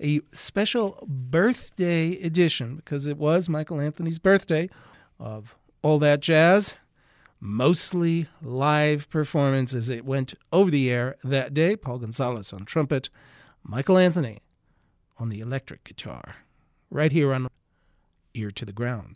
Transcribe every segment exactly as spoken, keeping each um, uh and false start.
a special birthday edition, because it was Michael Anthony's birthday, of All That Jazz. Mostly live performances. It went over the air that day. Paul Gonzalez on trumpet, Michael Anthony on the electric guitar. Right here on Ear to the Ground.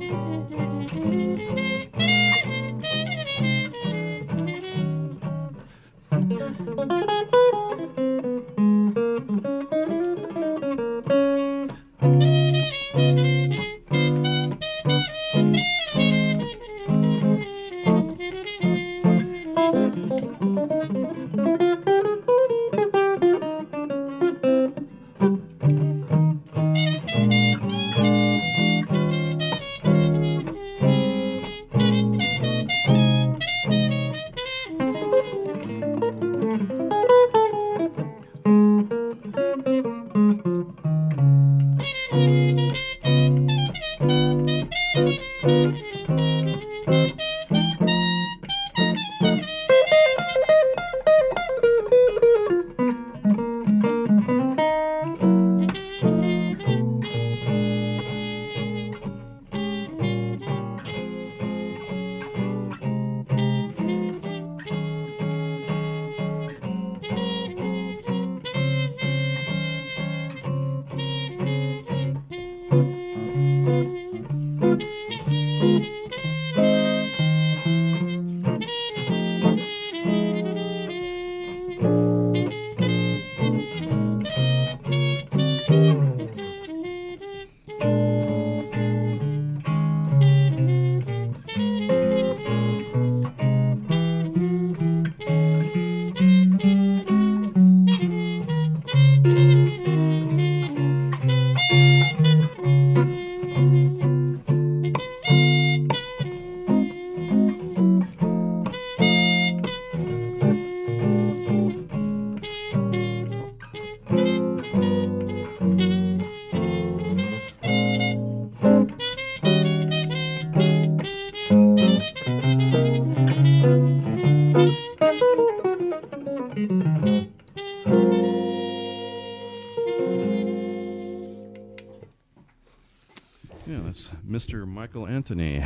Yeah, that's Mister Michael Anthony,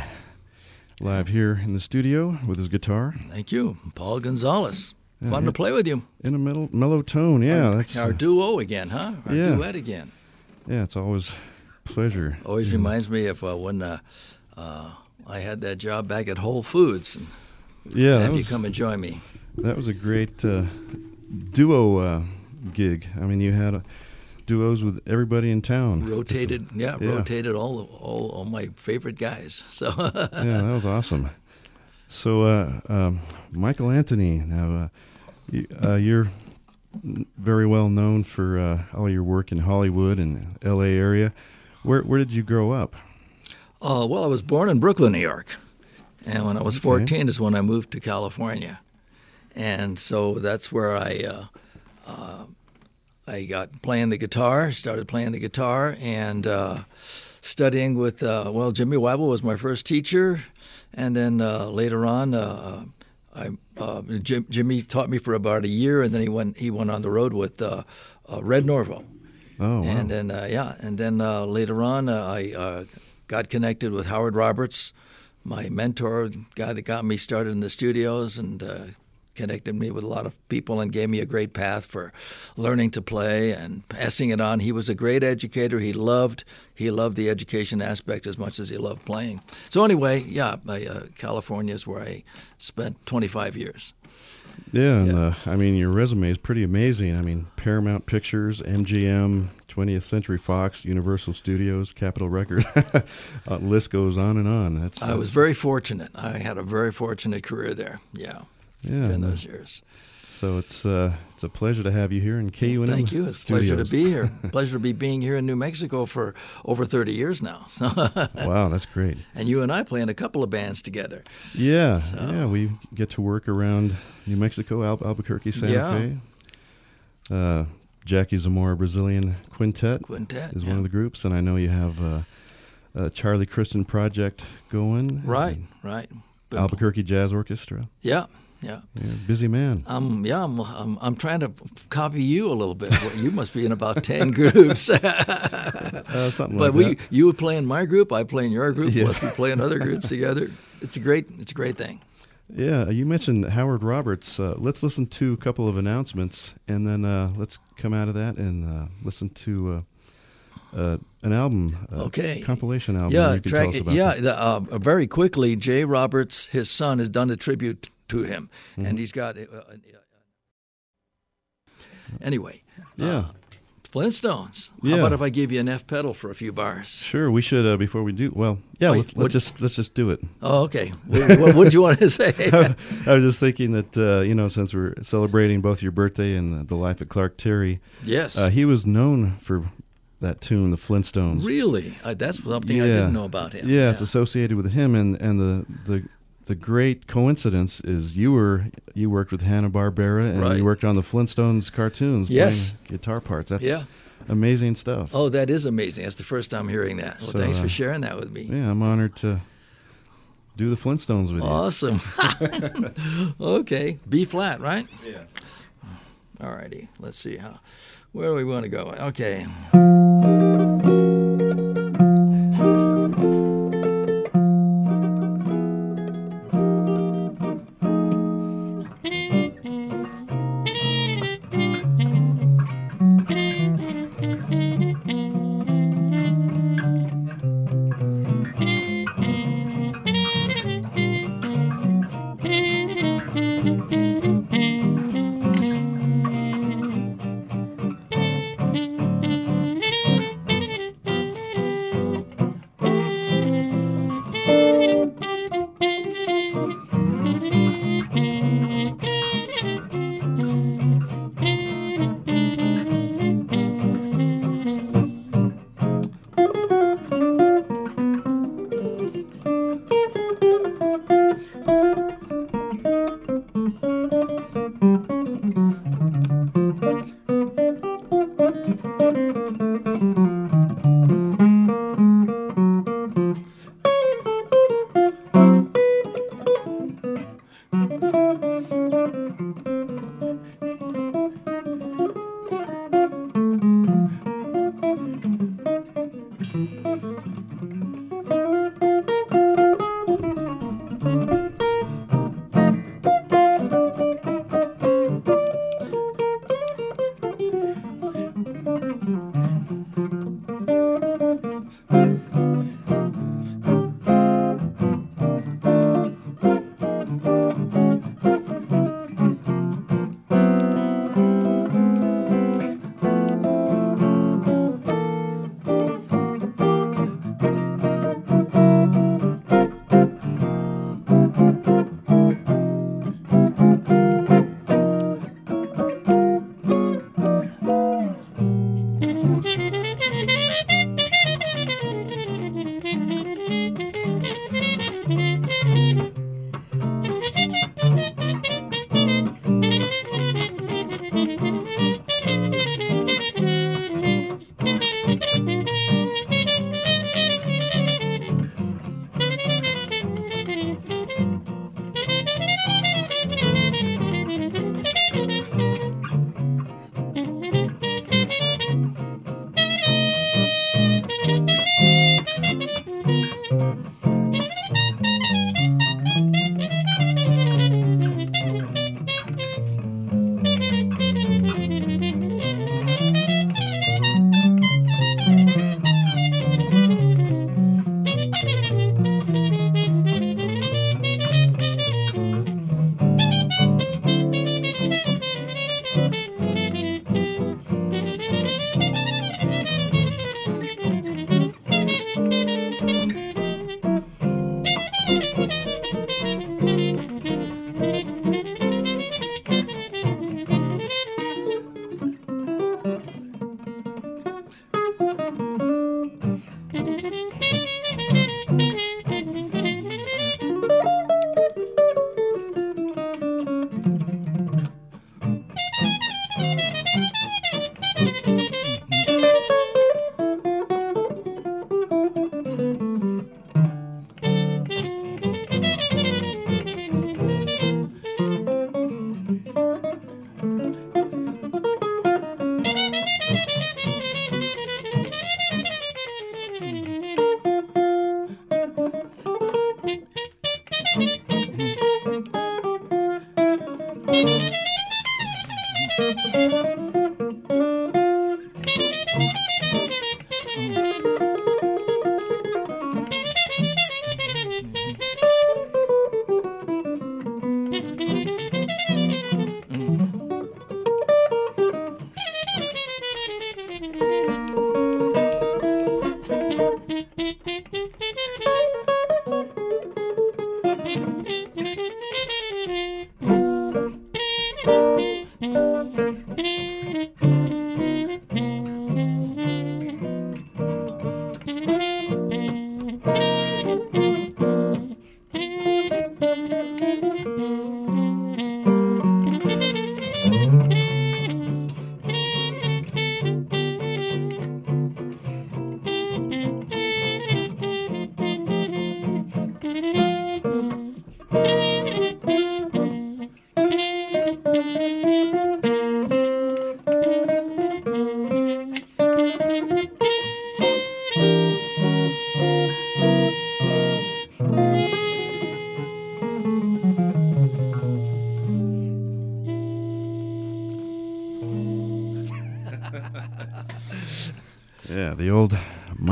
live here in the studio with his guitar. Thank you. Paul Gonzalez. Yeah, Fun to play with you. In a mellow, mellow tone, yeah. Our, that's our uh, duo again, huh? Our yeah. duet again. Yeah, it's always a pleasure. Always yeah. reminds me of uh, when uh, uh, I had that job back at Whole Foods. And Yeah, that have was, you come and join me? that was a great uh, duo uh, gig. I mean, you had uh, duos with everybody in town. Rotated, yeah, yeah. rotated all, all all my favorite guys. So Yeah, that was awesome. So, uh, um, Michael Anthony, now uh, you, uh, you're very well known for uh, all your work in Hollywood and L A area. Where where did you grow up? Uh, well, I was born in Brooklyn, New York, and when I was Okay. fourteen is when I moved to California, and so that's where I uh, uh, I got playing the guitar, started playing the guitar, and uh, studying with uh, well, Jimmy Weibel was my first teacher, and then uh, later on, uh, I uh, Jim, Jimmy taught me for about a year, and then he went he went on the road with uh, uh, Red Norvo. Oh, wow. And then, uh, yeah, and then uh, later on, uh, I uh, got connected with Howard Roberts, my mentor, the guy that got me started in the studios, and uh, connected me with a lot of people and gave me a great path for learning to play and passing it on. He was a great educator. He loved he loved the education aspect as much as he loved playing. So anyway, yeah, I, uh, California is where I spent twenty-five years. Yeah, and Yeah. Uh, I mean, your resume is pretty amazing. I mean, Paramount Pictures, M G M, twentieth Century Fox, Universal Studios, Capitol Records. uh, list goes on and on. That's, I that's was very fortunate. I had a very fortunate career there. Yeah, yeah. in and, uh, those years. So it's uh, it's a pleasure to have you here in K U N M Thank you. It's a Studios. pleasure to be here. Pleasure to be being here in New Mexico for over thirty years now. So, Wow, that's great. and you and I play in a couple of bands together. Yeah, So- yeah, we get to work around New Mexico, Al- Albuquerque, Santa Yeah. Fe. Uh, Jackie Zamora Brazilian Quintet Quintet. is yeah. one of the groups, and I know you have uh, a Charlie Christian project going. Right, and right. But- Albuquerque Jazz Orchestra. Yeah, yeah. You're a busy man. Um, yeah, I'm, I'm, I'm trying to copy you a little bit. Well, you must be in about ten groups. Uh, something But like we, that. you would play in my group, I play in your group, Yeah. plus we play in other groups together. It's a great, it's a great thing. Yeah, you mentioned Howard Roberts. Uh, let's listen to a couple of announcements, and then uh, let's come out of that and uh, listen to uh, an album, uh, Okay. compilation album. Yeah, you can track, tell us about yeah. that. The, uh, very quickly, Jay Roberts, his son, has done a tribute to him, Mm-hmm. and he's got. Uh, uh, anyway, Yeah. uh, Flintstones. How Yeah. about if I give you an F pedal for a few bars? Sure, we should uh, before we do. Well, yeah, Wait, let's, what- let's just let's just do it. Oh, okay. what, what would you want to say? I was just thinking that uh, you know, since we're celebrating both your birthday and the life of Clark Terry, Yes. uh, he was known for that tune, the Flintstones. Really? Uh, that's something I didn't know about him. Yeah, it's associated with him, and and the the. The great coincidence is you were you worked with Hanna-Barbera and Right. you worked on the Flintstones cartoons Yes. playing guitar parts. That's Yeah. amazing stuff. Oh, that is amazing. That's the first time hearing that. Well, So, thanks uh, for sharing that with me. Yeah, I'm honored to do the Flintstones with Awesome. Okay. B flat, right? you. Yeah. All righty. Let's see how. Where do we want to go? Okay.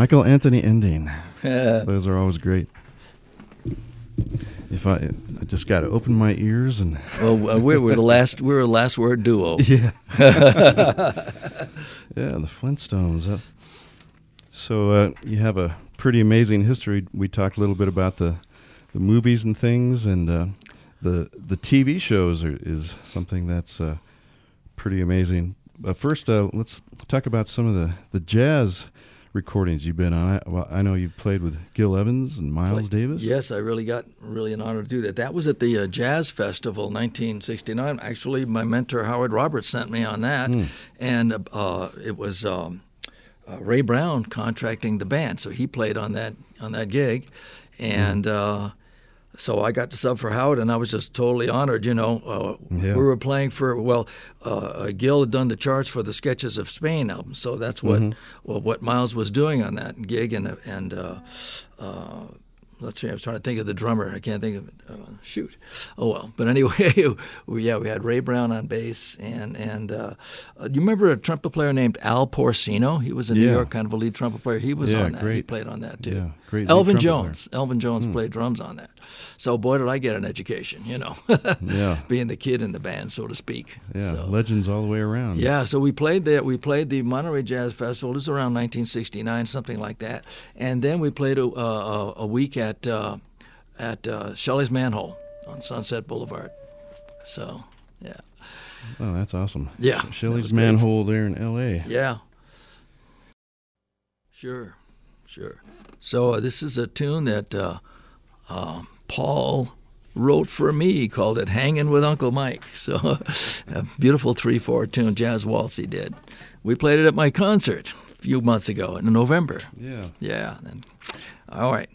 Michael Anthony ending. Those are always great. If I, I just got to open my ears and. Well, uh, we were the last. We were the last word duo. Yeah. Yeah, the Flintstones. Uh, so uh, you have a pretty amazing history. We talked a little bit about the, the movies and things, and uh, the the T V shows are, is something that's uh, pretty amazing. But first, uh, let's talk about some of the, the jazz recordings you've been on. I, well, I know you've played with Gil Evans and Miles Davis. Yes, I really got really an honor to do that. That was at the uh, Jazz Festival, nineteen sixty-nine. Actually, my mentor Howard Roberts sent me on that, mm. and uh, it was um, uh, Ray Brown contracting the band, so he played on that on that gig, and. Mm. Uh, So I got to sub for Howard, and I was just totally honored. You know, uh, yeah. we were playing for well, uh, Gil had done the charts for the Sketches of Spain album, so that's what mm-hmm. well, what Miles was doing on that gig, and and uh, uh, let's see, I was trying to think of the drummer. I can't think of it. Uh, shoot, oh well. But anyway, we, yeah, we had Ray Brown on bass, and and uh, uh, you remember a trumpet player named Al Porcino? He was in yeah. New York, kind of a lead trumpet player. He was yeah, on that. Great. He played on that too. Yeah, great. Elvin Jones. Player. Elvin Jones mm. played drums on that. So boy, did I get an education, you know, yeah. being the kid in the band, so to speak. Yeah, so, legends all the way around. Yeah, so we played that. We played the Monterey Jazz Festival. This was around nineteen sixty-nine, something like that. And then we played a, a, a week at uh, at uh, Shelley's Manhole on Sunset Boulevard. So, yeah. Oh, that's awesome. Yeah. Shelley's Manhole there in L A. Yeah. Sure, sure. So uh, this is a tune that uh, uh, Paul wrote for me, called it Hangin' with Uncle Mike. So a beautiful three four tune, jazz waltz he did. We played it at my concert a few months ago in November. Yeah. Yeah. And, all right.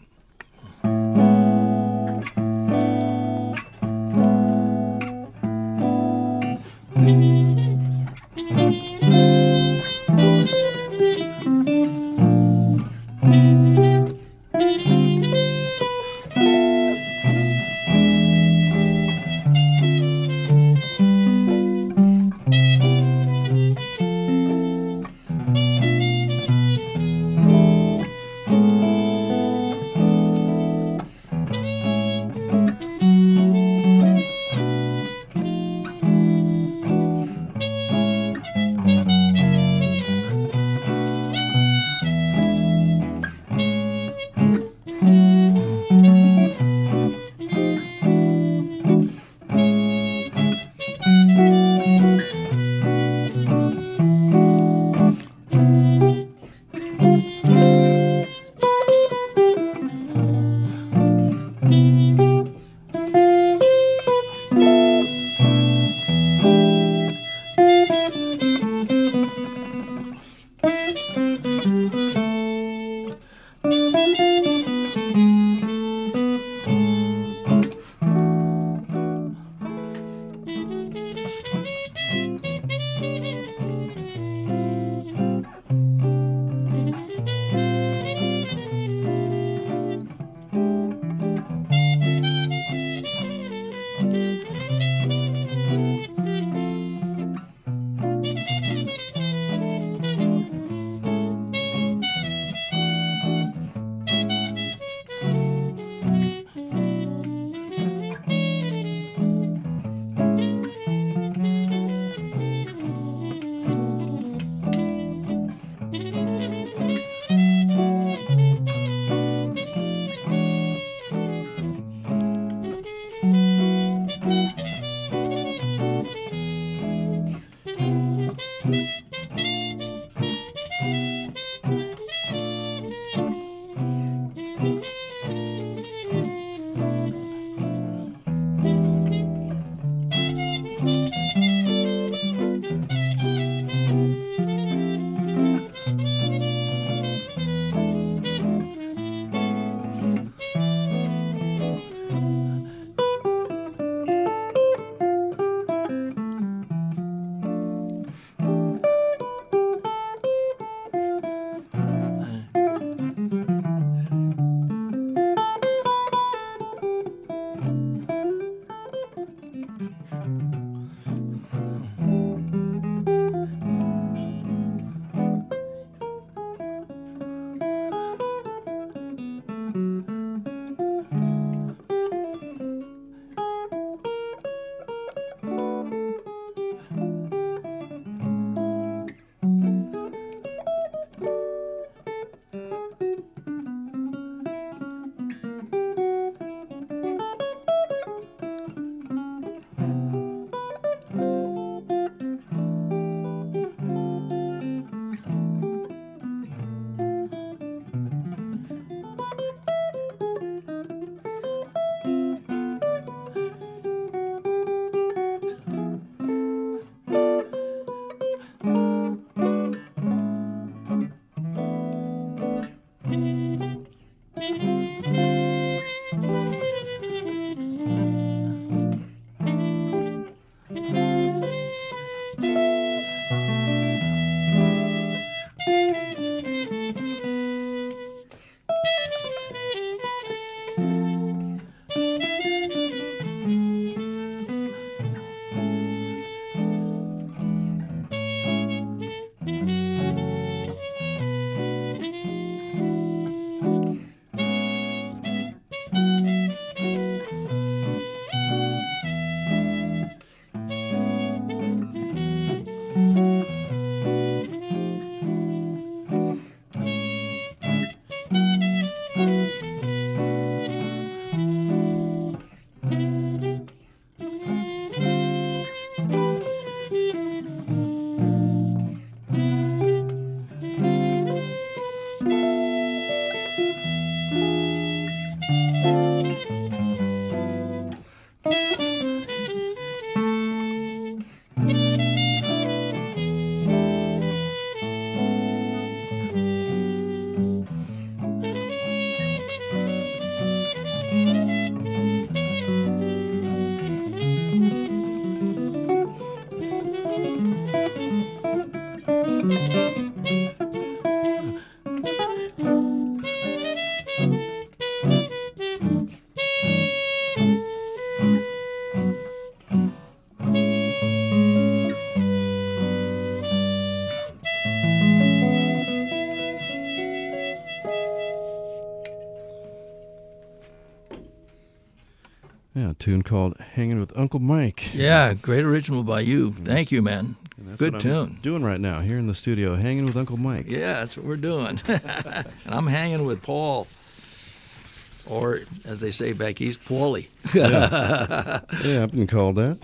Yeah, a tune called "Hanging with Uncle Mike." Yeah, great original by you. Thank you, man. And that's Good what tune. I'm doing right now here in the studio, hanging with Uncle Mike. Yeah, that's what we're doing. And I'm hanging with Paul, or as they say back east, Paulie. Yeah, yeah, I've been called that.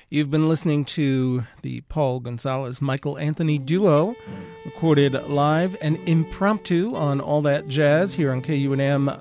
You've been listening to the Paul Gonzalez Michael Anthony duo, recorded live and impromptu on All That Jazz here on K U N M